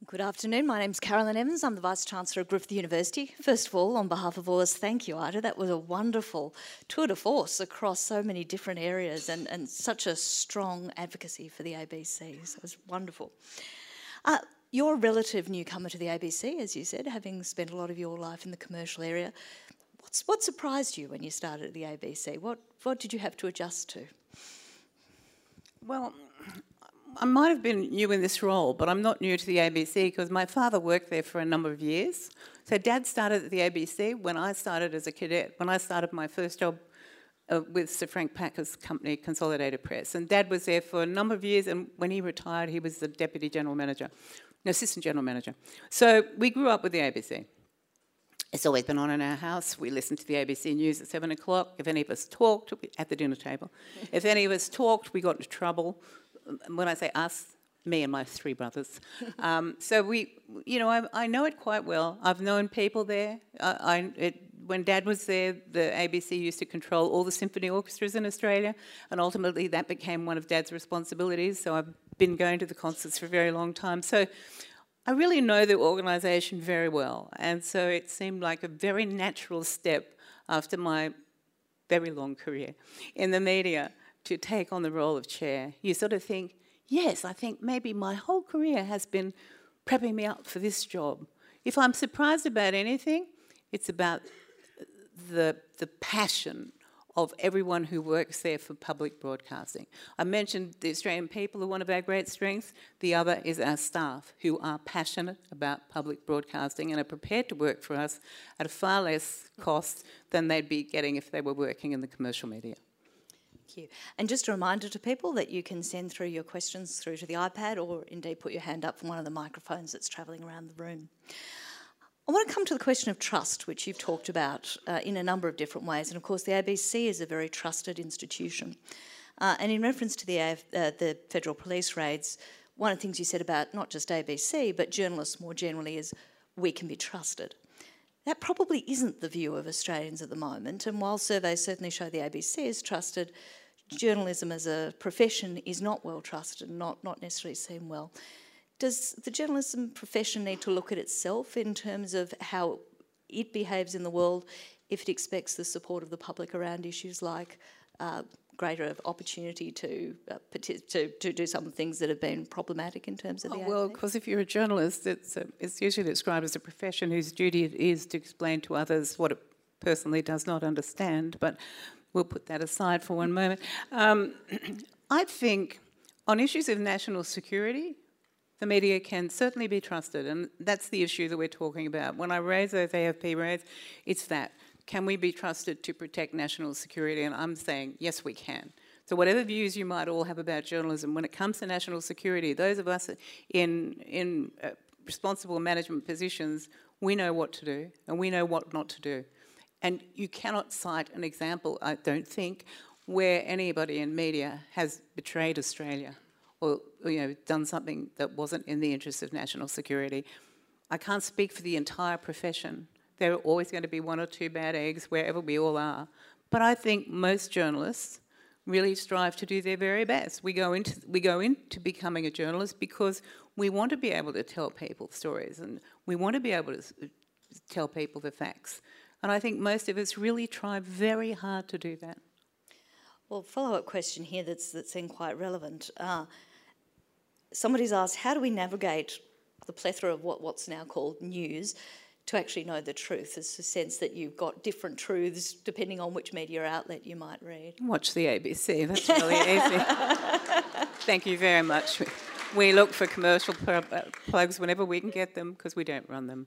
Good afternoon. My name's Carolyn Evans. I'm the Vice-Chancellor of Griffith University. First of all, on behalf of all of us, thank you, Ida. That was a wonderful tour de force across so many different areas and such a strong advocacy for the ABC. So it was wonderful. You're a relative newcomer to the ABC, as you said, having spent a lot of your life in the commercial area. What surprised you when you started at the ABC? What did you have to adjust to? Well, I might have been new in this role, but I'm not new to the ABC because my father worked there for a number of years. So Dad started at the ABC when I started as a cadet, when I started my first job with Sir Frank Packer's company, Consolidated Press. And Dad was there for a number of years, and when he retired, he was the Deputy General Manager, no, Assistant General Manager. So we grew up with the ABC. It's always been on in our house. We listened to the ABC News at 7 o'clock. If any of us talked, at the dinner table, if any of us talked, we got into trouble. When I say us, me and my three brothers. So I know it quite well. I've known people there. When Dad was there, the ABC used to control all the symphony orchestras in Australia, and ultimately that became one of Dad's responsibilities. So I've been going to the concerts for a very long time. So I really know the organisation very well, and so it seemed like a very natural step after my very long career in the media to take on the role of chair. You sort of think, yes, I think maybe my whole career has been prepping me up for this job. If I'm surprised about anything, it's about the passion of everyone who works there for public broadcasting. I mentioned the Australian people are one of our great strengths. The other is our staff, who are passionate about public broadcasting and are prepared to work for us at a far less cost than they'd be getting if they were working in the commercial media. Thank you. And just a reminder to people that you can send through your questions through to the iPad or indeed put your hand up from one of the microphones that's travelling around the room. I want to come to the question of trust, which you've talked about in a number of different ways. And of course, the ABC is a very trusted institution. And in reference to the Federal Police raids, one of the things you said about not just ABC, but journalists more generally is we can be trusted. That probably isn't the view of Australians at the moment. And while surveys certainly show the ABC is trusted, journalism as a profession is not well trusted and not necessarily seen well. Does the journalism profession need to look at itself in terms of how it behaves in the world if it expects the support of the public around issues like greater opportunity to do some of the things that have been problematic in terms of the AFP? Well, because if you're a journalist, it's usually described as a profession whose duty it is to explain to others what it personally does not understand, but we'll put that aside for one moment. I think on issues of national security, the media can certainly be trusted, and that's the issue that we're talking about. When I raise those AFP raids, it's that. Can we be trusted to protect national security? And I'm saying, yes, we can. So whatever views you might all have about journalism, when it comes to national security, those of us in responsible management positions, we know what to do and we know what not to do. And you cannot cite an example, I don't think, where anybody in media has betrayed Australia or done something that wasn't in the interest of national security. I can't speak for the entire profession. There are always going to be one or two bad eggs wherever we all are. But I think most journalists really strive to do their very best. We go into becoming a journalist because we want to be able to tell people stories and we want to be able to tell people the facts. And I think most of us really try very hard to do that. Well, follow-up question here that's quite relevant. Somebody's asked, how do we navigate the plethora of what's now called news to actually know the truth? There's a sense that you've got different truths depending on which media outlet you might read. Watch the ABC, that's really easy. Thank you very much. We look for commercial plugs whenever we can get them because we don't run them.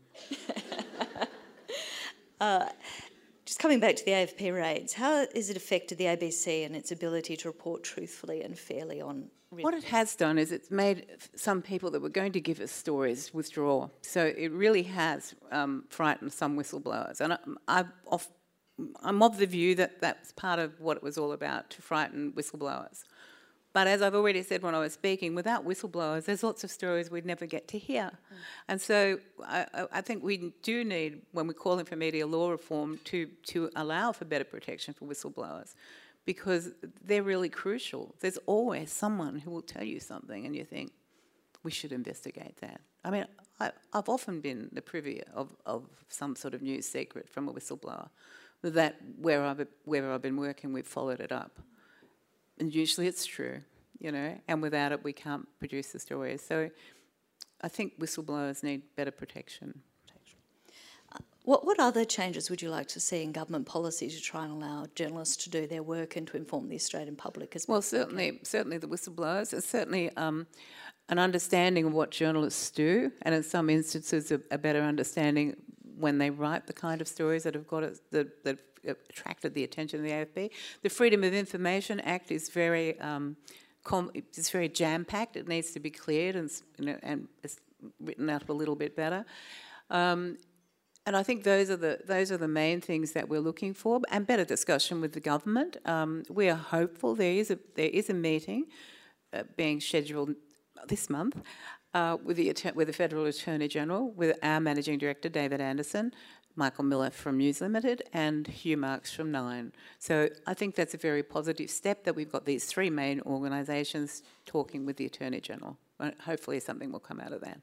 Just coming back to the AFP raids, how has it affected the ABC and its ability to report truthfully and fairly on real? What it has done is it's made some people that were going to give us stories withdraw. So it really has frightened some whistleblowers. And I'm of the view that that's part of what it was all about, to frighten whistleblowers. But as I've already said when I was speaking, without whistleblowers, there's lots of stories we'd never get to hear. And so I think we do need, when we're calling for media law reform, to allow for better protection for whistleblowers, because they're really crucial. There's always someone who will tell you something and you think, we should investigate that. I mean, I've often been the privy of some sort of news secret from a whistleblower. That where I've been working, we've followed it up. And usually it's true, you know, and without it we can't produce the stories. So I think whistleblowers need better protection. What other changes would you like to see in government policy to try and allow journalists to do their work and to inform the Australian public? Well, certainly the whistleblowers. It's certainly an understanding of what journalists do, and in some instances a better understanding when they write the kind of stories that have got that attracted the attention of the AFB. The Freedom of Information Act is very it's very jam-packed. It needs to be cleared and it's written out a little bit better. And I think those are the main things that we're looking for, and better discussion with the government. We are hopeful there is a meeting being scheduled this month with the Federal Attorney General, with our Managing Director David Anderson, Michael Miller from News Limited, and Hugh Marks from Nine. So I think that's a very positive step that we've got these three main organisations talking with the Attorney General. Hopefully something will come out of that.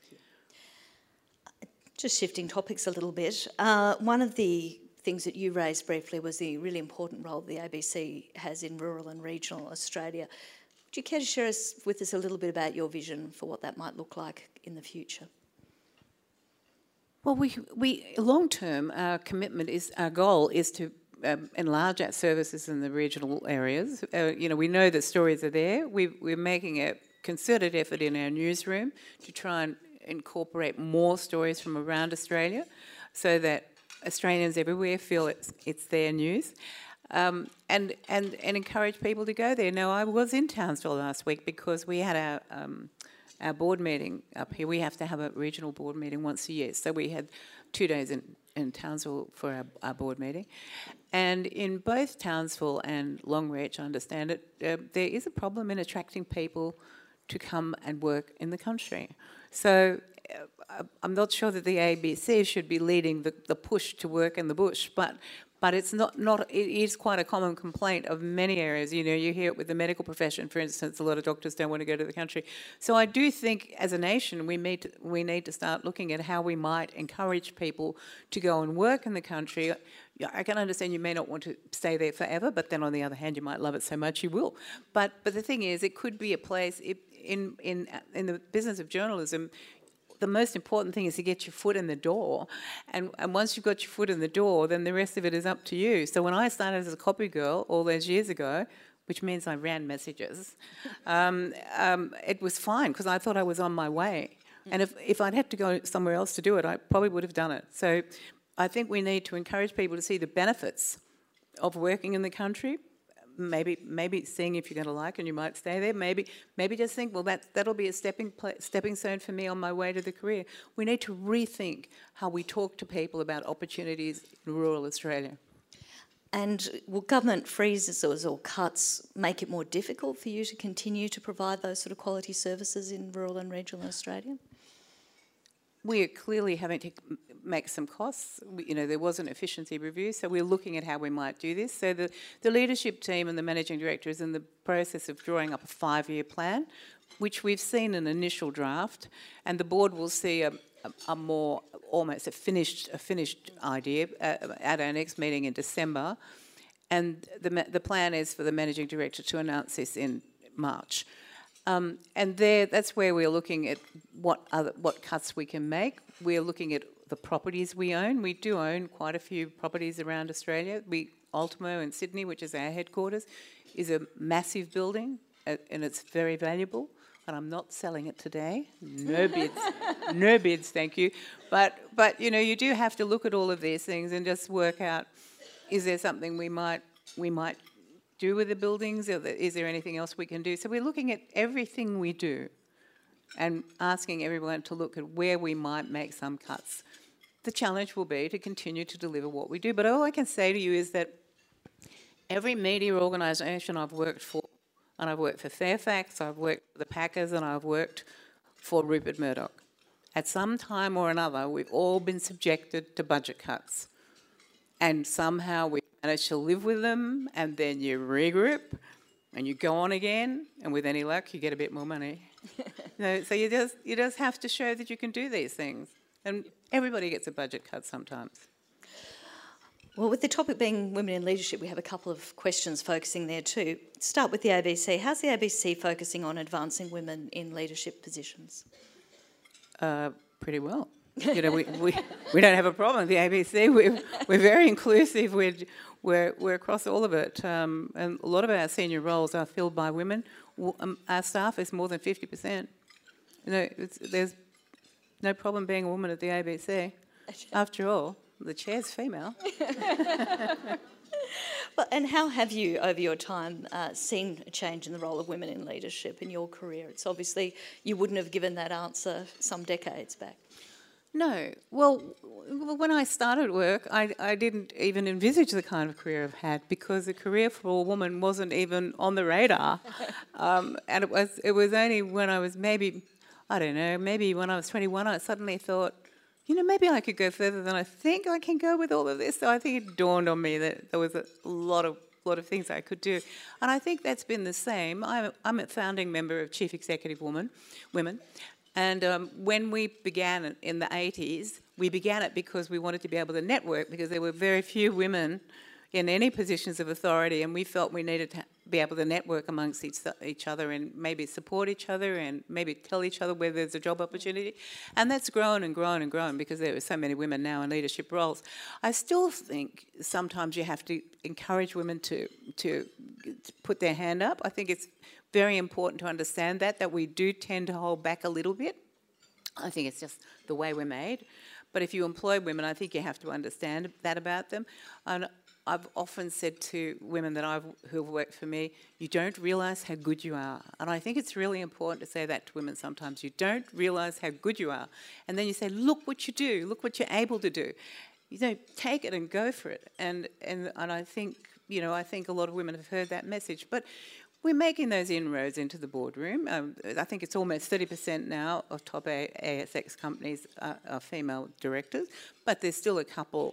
Just shifting topics a little bit, one of the things that you raised briefly was the really important role the ABC has in rural and regional Australia. Would you care to share with us a little bit about your vision for what that might look like in the future? Well, we long term, our goal is to enlarge our services in the regional areas. You know, we know that stories are there. We're making a concerted effort in our newsroom to try and incorporate more stories from around Australia, so that Australians everywhere feel it's their news, and encourage people to go there. Now, I was in Townsville last week because we had our board meeting up here. We have to have a regional board meeting once a year, so we had 2 days in Townsville for our board meeting. And in both Townsville and Longreach, I understand it, there is a problem in attracting people to come and work in the country. So I'm not sure that the ABC should be leading the push to work in the bush, but it's not. It is quite a common complaint of many areas. You know, you hear it with the medical profession, for instance. A lot of doctors don't want to go to the country. So I do think, as a nation, we need to start looking at how we might encourage people to go and work in the country. I can understand you may not want to stay there forever, but then on the other hand, you might love it so much you will. But the thing is, it could be a place in the business of journalism. The most important thing is to get your foot in the door, and once you've got your foot in the door, then the rest of it is up to you. So when I started as a copy girl all those years ago, which means I ran messages, it was fine because I thought I was on my way. And if I'd had to go somewhere else to do it, I probably would have done it. So I think we need to encourage people to see the benefits of working in the country. Maybe seeing if you're going to like it and you might stay there. Maybe just think, well, that'll be a stepping stone for me on my way to the career. We need to rethink how we talk to people about opportunities in rural Australia. And will government freezes or cuts make it more difficult for you to continue to provide those sort of quality services in rural and regional Australia? We are clearly having to make some costs. You know, there was an efficiency review, so we're looking at how we might do this. So the leadership team and the managing director is in the process of drawing up a 5-year plan, which we've seen an initial draft, and the board will see a more almost a finished idea at our next meeting in December, and the plan is for the managing director to announce this in March. And that's where we're looking at what cuts we can make. We're looking at the properties we own. We do own quite a few properties around Australia. Ultimo in Sydney, which is our headquarters, is a massive building, and it's very valuable. And I'm not selling it today. No bids. No bids, thank you. But you know, you do have to look at all of these things and just work out, is there something we might do with the buildings? Or is there anything else we can do? So we're looking at everything we do and asking everyone to look at where we might make some cuts. The challenge will be to continue to deliver what we do. But all I can say to you is that every media organisation I've worked for, and I've worked for Fairfax, I've worked for the Packers, and I've worked for Rupert Murdoch. At some time or another, we've all been subjected to budget cuts. And somehow we manage to live with them, and then you regroup, and you go on again, and with any luck, you get a bit more money. So you just have to show that you can do these things, and everybody gets a budget cut sometimes. Well, with the topic being women in leadership, we have a couple of questions focusing there too. Start with the ABC. How's the ABC focusing on advancing women in leadership positions? Pretty well. You know, we don't have a problem with the ABC. We're very inclusive. We're across all of it, and a lot of our senior roles are filled by women. Our staff is more than 50%. You know, there's no problem being a woman at the ABC. After all, the chair's female. Well, and how have you, over your time, seen a change in the role of women in leadership in your career? It's obviously you wouldn't have given that answer some decades back. No. Well, when I started work, I didn't even envisage the kind of career I've had, because a career for a woman wasn't even on the radar. And it was only when I was maybe when I was 21, I suddenly thought, you know, maybe I could go further than I think I can go with all of this. So I think it dawned on me that there was a lot of things I could do. And I think that's been the same. I'm a founding member of Chief Executive Women. And when we began in the 80s, we began it because we wanted to be able to network, because there were very few women in any positions of authority, and we felt we needed to be able to network amongst each other and maybe support each other and maybe tell each other where there's a job opportunity. And that's grown and grown and grown because there are so many women now in leadership roles. I still think sometimes you have to encourage women to put their hand up. I think it's very important to understand that we do tend to hold back a little bit. I think it's just the way we're made. But if you employ women, I think you have to understand that about them. And I've often said to women who have worked for me, you don't realise how good you are. And I think it's really important to say that to women sometimes. You don't realise how good you are. And then you say, look what you do, look what you're able to do. You know, take it and go for it. And I think, you know, I think a lot of women have heard that message. But we're making those inroads into the boardroom. I think it's almost 30% now of top ASX companies are female directors, but there's still a couple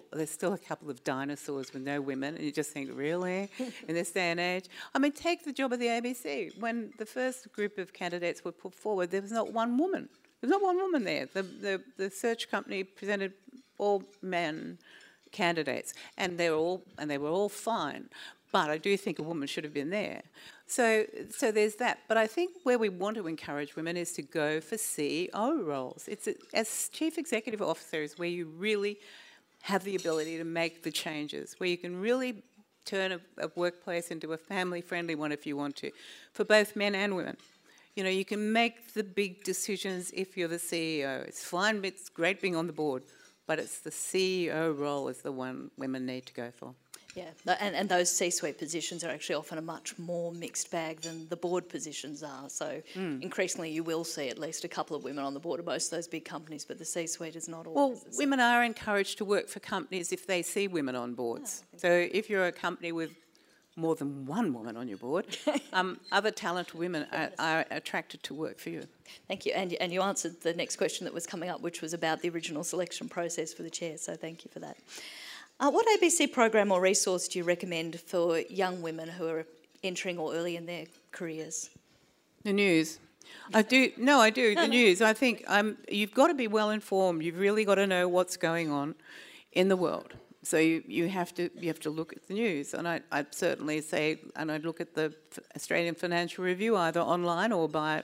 of dinosaurs with no women, and you just think, really, in this day and age? I mean, take the job of the ABC. When the first group of candidates were put forward, there was not one woman. There was not one woman there. The search company presented all men candidates, and they were all fine. But I do think a woman should have been there. So there's that. But I think where we want to encourage women is to go for CEO roles. As Chief Executive Officer is where you really have the ability to make the changes, where you can really turn a workplace into a family-friendly one if you want to, for both men and women. You know, you can make the big decisions if you're the CEO. It's fine, it's great being on the board, but it's the CEO role is the one women need to go for. Yeah, and those C-suite positions are actually often a much more mixed bag than the board positions are. So increasingly you will see at least a couple of women on the board of most of those big companies, but the C-suite is not always. Well, women are encouraged to work for companies if they see women on boards. So if you're a company with more than one woman on your board, other talented women are attracted to work for you. Thank you. And you answered the next question that was coming up, which was about the original selection process for the chair, so thank you for that. What ABC program or resource do you recommend for young women who are entering or early in their careers? The news. I do. The news. I think you've got to be well informed. You've really got to know what's going on in the world. So you have to look at the news. And I'd certainly say, and I'd look at the Australian Financial Review either online or buy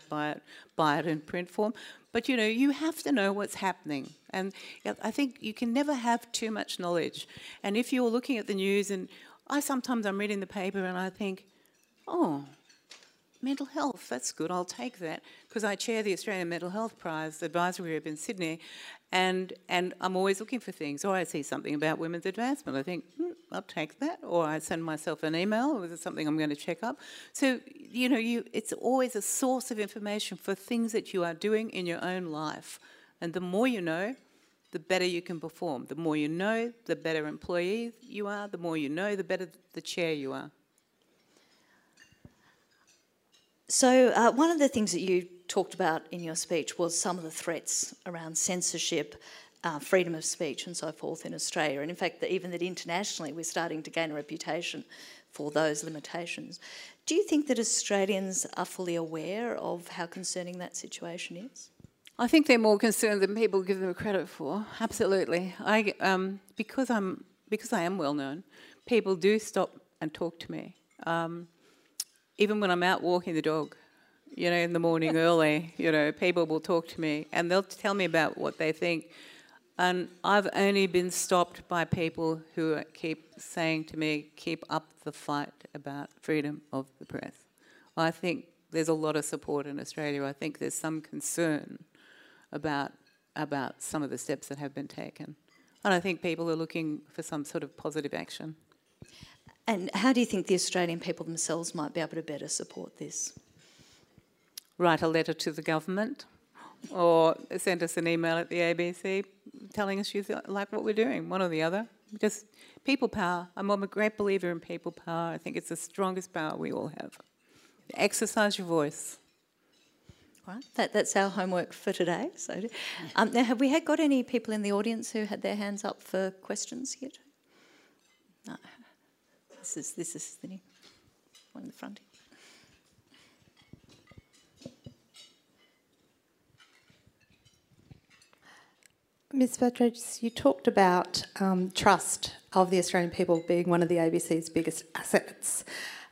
it in print form. But, you know, you have to know what's happening. And I think you can never have too much knowledge. And if you're looking at the news, and I'm reading the paper and I think, oh, mental health, that's good, I'll take that. Because I chair the Australian Mental Health Prize advisory group in Sydney, and I'm always looking for things. Or I see something about women's advancement, I think, I'll take that. Or I send myself an email, or is it something I'm going to check up? So, you know, it's always a source of information for things that you are doing in your own life. And the more you know, the better you can perform. The more you know, the better employee you are. The more you know, the better the chair you are. So one of the things that you talked about in your speech was some of the threats around censorship, freedom of speech and so forth in Australia. And in fact, even that internationally we're starting to gain a reputation for those limitations. Do you think that Australians are fully aware of how concerning that situation is? I think they're more concerned than people give them credit for. Absolutely. Because I am well known, people do stop and talk to me. Even when I'm out walking the dog, in the morning early, people will talk to me and they'll tell me about what they think. And I've only been stopped by people who keep saying to me, keep up the fight about freedom of the press. I think there's a lot of support in Australia. I think there's some concern about some of the steps that have been taken. And I think people are looking for some sort of positive action. And how do you think the Australian people themselves might be able to better support this? Write a letter to the government or send us an email at the ABC telling us you like what we're doing, one or the other. Just people power. I'm a great believer in people power. I think it's the strongest power we all have. Exercise your voice. Right, that's our homework for today. So, now, have we got any people in the audience who had their hands up for questions yet? No. This is the new one in the front here. Ms. Patridis, you talked about trust of the Australian people being one of the ABC's biggest assets.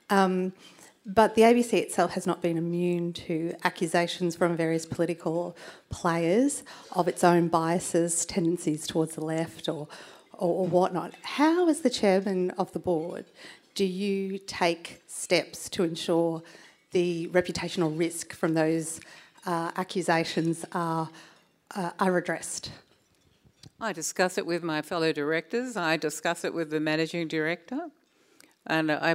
But the ABC itself has not been immune to accusations from various political players of its own biases, tendencies towards the left or whatnot. How, as the chairman of the board, do you take steps to ensure the reputational risk from those accusations are addressed? I discuss it with my fellow directors. I discuss it with the managing director. And I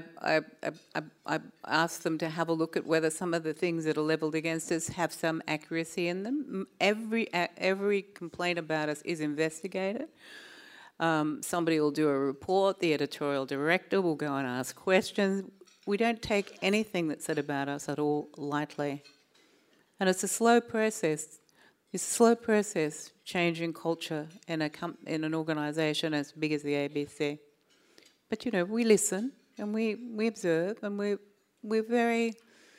ask them to have a look at whether some of the things that are levelled against us have some accuracy in them. Every complaint about us is investigated. Somebody will do a report. The editorial director will go and ask questions. We don't take anything that's said about us at all lightly. And it's a slow process. It's a slow process changing culture in an organisation as big as the ABC. But we listen and we observe, and we're very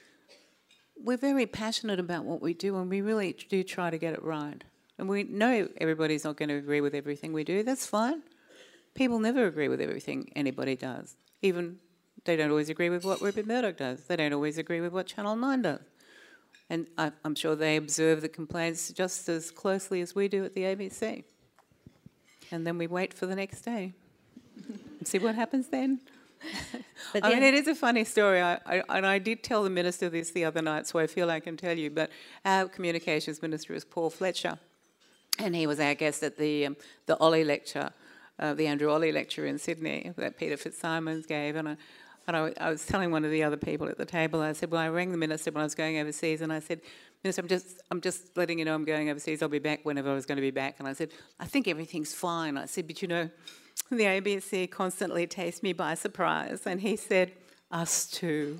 passionate about what we do, and we really do try to get it right. And we know everybody's not going to agree with everything we do. That's fine. People never agree with everything anybody does. Even they don't always agree with what Rupert Murdoch does. They don't always agree with what Channel 9 does. And I'm sure they observe the complaints just as closely as we do at the ABC. And then we wait for the next day and see what happens then. But I mean, it is a funny story. I did tell the minister this the other night, so I feel I can tell you. But our communications minister is Paul Fletcher, and he was our guest at the Ollie lecture, the Andrew Ollie lecture in Sydney that Peter Fitzsimons gave. And I was telling one of the other people at the table, I said, well, I rang the minister when I was going overseas, and I said, Minister, I'm just letting you know I'm going overseas. I'll be back whenever I was going to be back. And I said, I think everything's fine. I said, but the ABC constantly takes me by surprise. And he said, us too.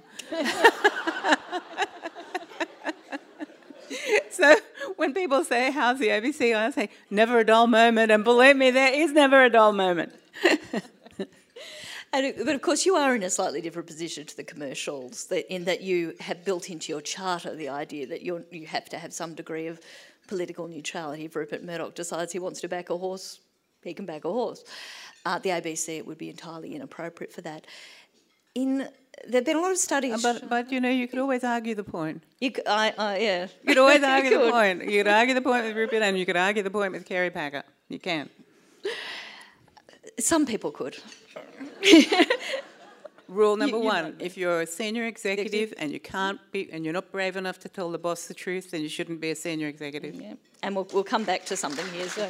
So when people say, how's the ABC? I say, never a dull moment. And believe me, there is never a dull moment. But of course you are in a slightly different position to the commercials, in that you have built into your charter the idea that you have to have some degree of political neutrality. If Rupert Murdoch decides he wants to back a horse, he can back a horse. The ABC, it would be entirely inappropriate for that. There have been a lot of studies... But you could always argue the point. Yeah. You could always argue the point. You could argue the point with Rupert and you could argue the point with Kerry Packer. You can. Some people could. Rule number one, if you're a senior executive and you're not brave enough to tell the boss the truth, then you shouldn't be a senior executive. Yeah. And we'll come back to something here. So.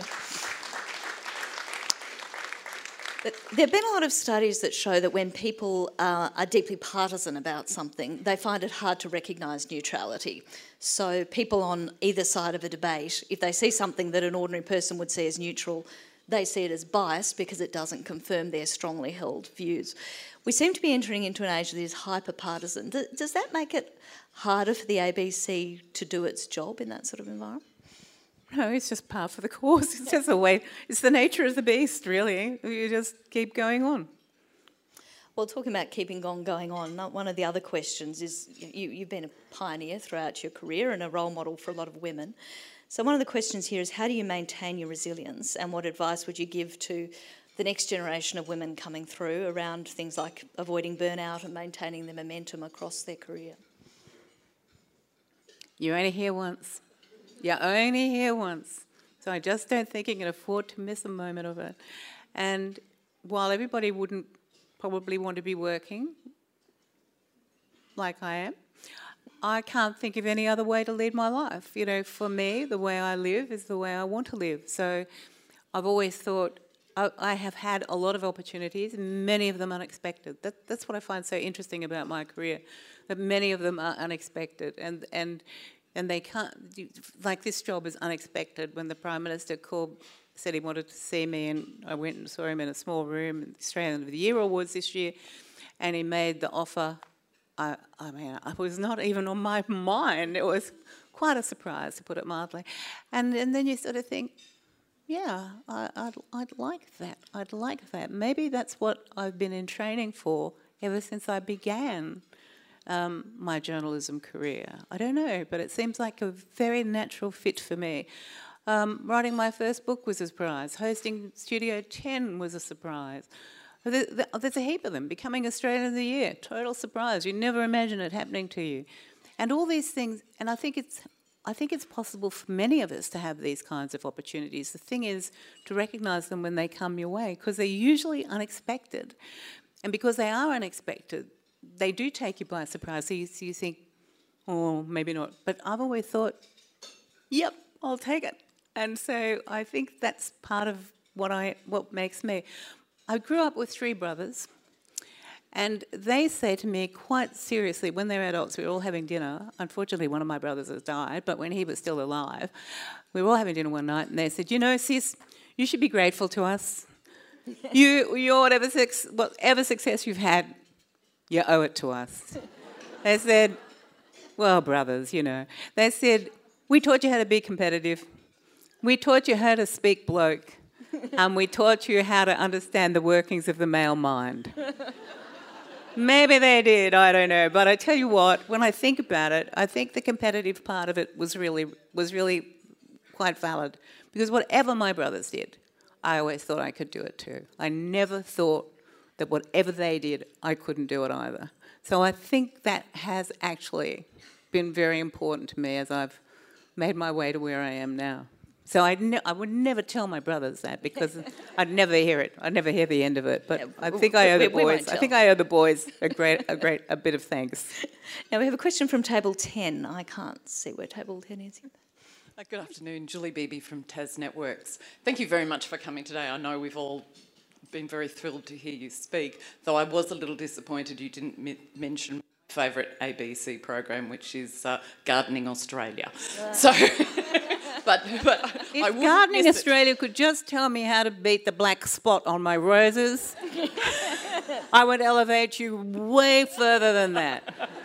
But there have been a lot of studies that show that when people are deeply partisan about something, they find it hard to recognise neutrality. So people on either side of a debate, if they see something that an ordinary person would see as neutral, they see it as biased because it doesn't confirm their strongly held views. We seem to be entering into an age that is hyper-partisan. Does that make it harder for the ABC to do its job in that sort of environment? No, it's just par for the course. It's just the way, it's the nature of the beast, really. You just keep going on. Well, talking about keeping going on, one of the other questions is you've been a pioneer throughout your career and a role model for a lot of women. So one of the questions here is, how do you maintain your resilience, and what advice would you give to the next generation of women coming through around things like avoiding burnout and maintaining their momentum across their career? You're only here once. You're only here once. So I just don't think you can afford to miss a moment of it. And while everybody wouldn't probably want to be working like I am, I can't think of any other way to lead my life. You know, for me, the way I live is the way I want to live. So I've always thought I have had a lot of opportunities, many of them unexpected. That's what I find so interesting about my career, that many of them are unexpected, and they can't, like this job is unexpected. When the Prime Minister said he wanted to see me, and I went and saw him in a small room at the Australian of the Year Awards this year, and he made the offer. I mean, it was not even on my mind. It was quite a surprise, to put it mildly. And then you sort of think, yeah, I'd like that. I'd like that. Maybe that's what I've been in training for ever since I began my journalism career. I don't know, but it seems like a very natural fit for me. Writing my first book was a surprise. Hosting Studio 10 was a surprise. There's a heap of them. Becoming Australian of the Year, total surprise. You never imagine it happening to you. And all these things, and I think it's possible for many of us to have these kinds of opportunities. The thing is to recognise them when they come your way, because they're usually unexpected. And because they are unexpected, they do take you by surprise. So you think, oh, maybe not. But I've always thought, yep, I'll take it. And so I think that's part of what makes me. I grew up with 3 brothers, and they say to me quite seriously, when they're adults, we were all having dinner. Unfortunately, one of my brothers has died, but when he was still alive, we were all having dinner one night, and they said, you know, sis, you should be grateful to us. Your whatever success you've had, you owe it to us. They said, well, brothers, you know. They said, we taught you how to be competitive. We taught you how to speak bloke. And we taught you how to understand the workings of the male mind. Maybe they did, I don't know. But I tell you what, when I think about it, I think the competitive part of it was really quite valid. Because whatever my brothers did, I always thought I could do it too. I never thought that whatever they did, I couldn't do it either. So I think that has actually been very important to me as I've made my way to where I am now. So I would never tell my brothers that, because I'd never hear it. I'd never hear the end of it. But yeah, I think I owe the boys. I think I owe the boys a bit of thanks. Now we have a question from table 10. I can't see where table 10 is. Good afternoon, Julie Beebe from Tas Networks. Thank you very much for coming today. I know we've all been very thrilled to hear you speak, though I was a little disappointed you didn't mention my favourite ABC program, which is Gardening Australia. So. But if Gardening Australia could just tell me how to beat the black spot on my roses, I would elevate you way further than that.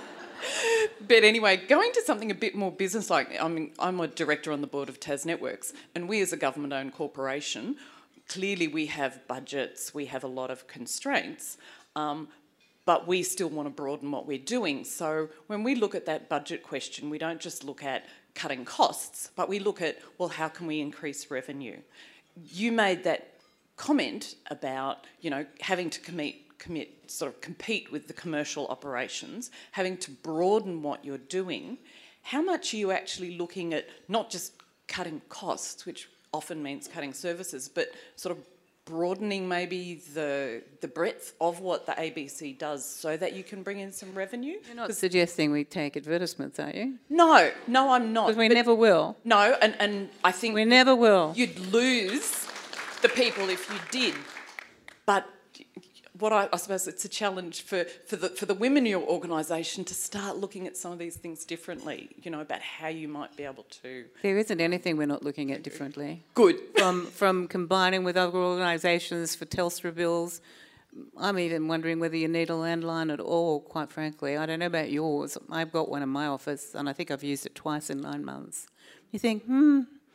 But anyway, going to something a bit more business-like, I mean, I'm a director on the board of Tas Networks, and we as a government-owned corporation, clearly we have budgets, we have a lot of constraints, but we still want to broaden what we're doing. So when we look at that budget question, we don't just look at cutting costs, but we look at, well, how can we increase revenue? You made that comment about, you know, having to compete with the commercial operations, having to broaden what you're doing. How much are you actually looking at not just cutting costs, which often means cutting services, but sort of broadening maybe the breadth of what the ABC does so that you can bring in some revenue? You're not suggesting we take advertisements, are you? No, I'm not. Because we never will. No, and I think... We never will. You'd lose the people if you did. But what I suppose it's a challenge for the women in your organisation to start looking at some of these things differently, you know, about how you might be able to... There isn't anything we're not looking at differently. Good. From combining with other organisations for Telstra bills. I'm even wondering whether you need a landline at all, quite frankly. I don't know about yours. I've got one in my office and I think I've used it twice in 9 months. You think,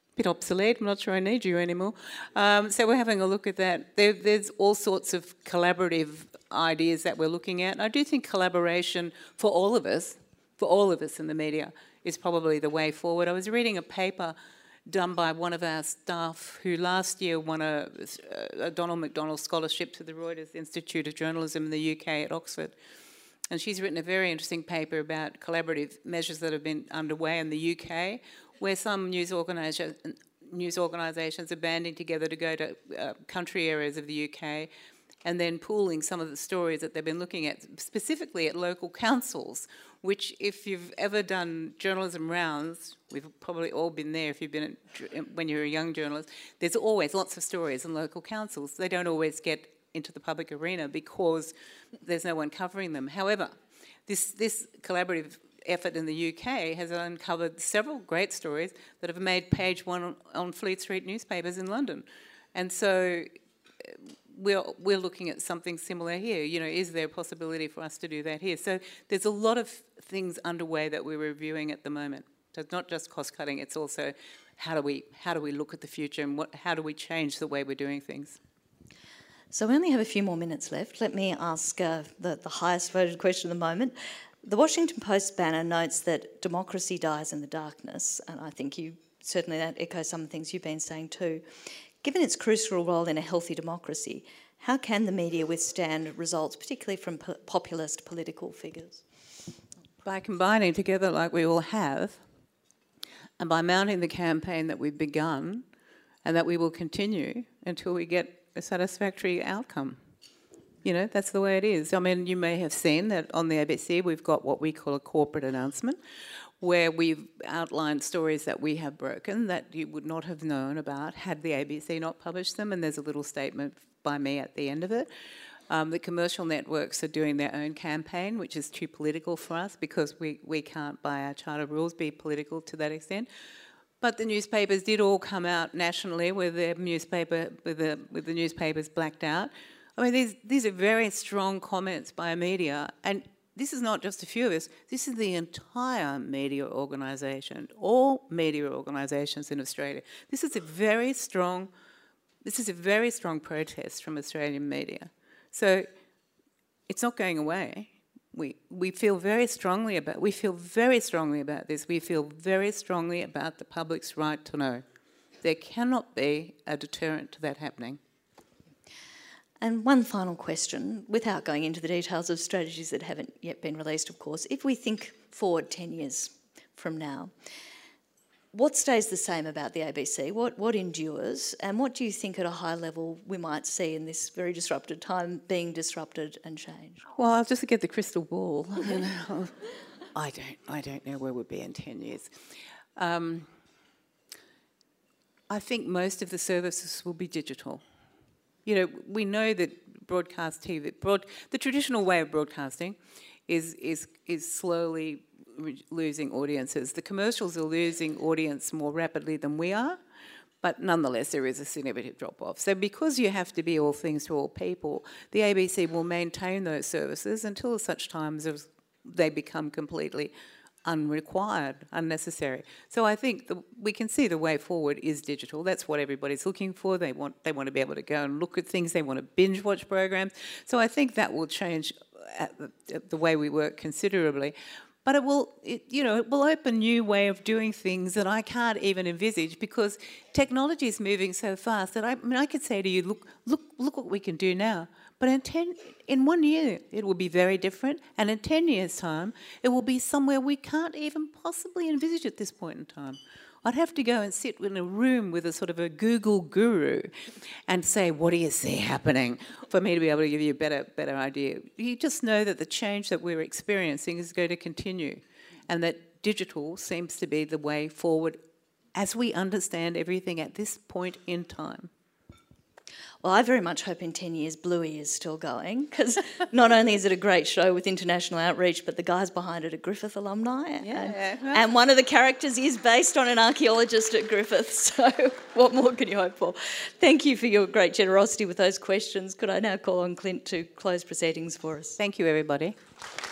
bit obsolete. I'm not sure I need you anymore. So we're having a look at that. There's all sorts of collaborative ideas that we're looking at. And I do think collaboration for all of us in the media, is probably the way forward. I was reading a paper done by one of our staff who last year won a Donald McDonald Scholarship to the Reuters Institute of Journalism in the UK at Oxford. And she's written a very interesting paper about collaborative measures that have been underway in the UK, where some news organisations are banding together to go to country areas of the UK and then pooling some of the stories that they've been looking at, specifically at local councils, which if you've ever done journalism rounds, we've probably all been there if you've been when you're a young journalist, there's always lots of stories in local councils. They don't always get into the public arena because there's no one covering them. However, this collaborative effort in the UK has uncovered several great stories that have made page one on Fleet Street newspapers in London. And so we're looking at something similar here. You know, is there a possibility for us to do that here? So there's a lot of things underway that we're reviewing at the moment. So it's not just cost cutting, it's also how do we look at the future and how do we change the way we're doing things? So we only have a few more minutes left. Let me ask the highest voted question at the moment. The Washington Post banner notes that democracy dies in the darkness, and I think certainly that echoes some of the things you've been saying too. Given its crucial role in a healthy democracy, how can the media withstand results, particularly from populist political figures? By combining together like we all have, and by mounting the campaign that we've begun and that we will continue until we get a satisfactory outcome. You know, that's the way it is. I mean, you may have seen that on the ABC we've got what we call a corporate announcement, where we've outlined stories that we have broken that you would not have known about had the ABC not published them, and there's a little statement by me at the end of it. The commercial networks are doing their own campaign, which is too political for us because we can't, by our charter rules, be political to that extent. But the newspapers did all come out nationally with their newspaper, with the newspapers blacked out. I mean, these are very strong comments by media, and this is not just a few of us, this is the entire media organisation, all media organisations in Australia. This is a very strong protest from Australian media. So it's not going away. We feel very strongly about this. We feel very strongly about the public's right to know. There cannot be a deterrent to that happening. And one final question, without going into the details of strategies that haven't yet been released, of course. If we think forward 10 years from now, what stays the same about the ABC? What endures? And what do you think at a high level we might see in this very disrupted time being disrupted and changed? Well, I'll just get the crystal ball. I don't know where we'll be in 10 years. I think most of the services will be digital. You know, we know that broadcast TV, the traditional way of broadcasting is slowly losing audiences. The commercials are losing audience more rapidly than we are, but nonetheless there is a significant drop-off. So because you have to be all things to all people, the ABC will maintain those services until such times as they become completely unrequired, unnecessary. So I think we can see the way forward is digital. That's what everybody's looking for. They want to be able to go and look at things. They want to binge watch programs. So I think that will change the way we work considerably. But it will open a new way of doing things that I can't even envisage because technology is moving so fast that I could say to you, look what we can do now. But in 1 year, it will be very different. And in 10 years' time, it will be somewhere we can't even possibly envisage at this point in time. I'd have to go and sit in a room with a sort of a Google guru and say, what do you see happening? For me to be able to give you a better idea. You just know that the change that we're experiencing is going to continue and that digital seems to be the way forward as we understand everything at this point in time. Well, I very much hope in 10 years Bluey is still going because not only is it a great show with international outreach, but the guys behind it are Griffith alumni. Yeah. And one of the characters is based on an archaeologist at Griffith, so what more can you hope for? Thank you for your great generosity with those questions. Could I now call on Clint to close proceedings for us? Thank you, everybody.